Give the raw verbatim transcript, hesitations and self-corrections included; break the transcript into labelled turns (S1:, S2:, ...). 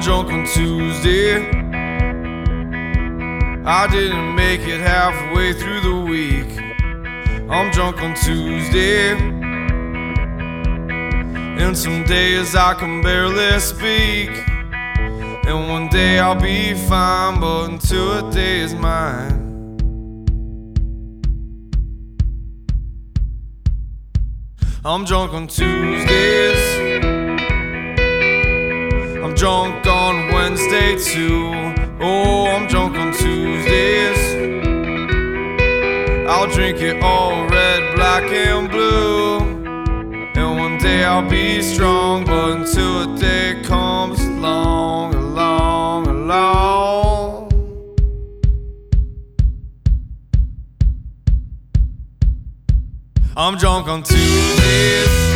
S1: drunk on Tuesday. I didn't make it halfway through the week. I'm drunk on Tuesday, and some days I can barely speak. And one day I'll be fine, but until a day is mine. I'm drunk on Tuesdays. I'm drunk on Wednesday too. Oh, I'm drunk on Tuesdays. I'll drink it all red, black and blue. And one day I'll be strong, but until a day comes along, along, along. I'm drunk on Tuesdays.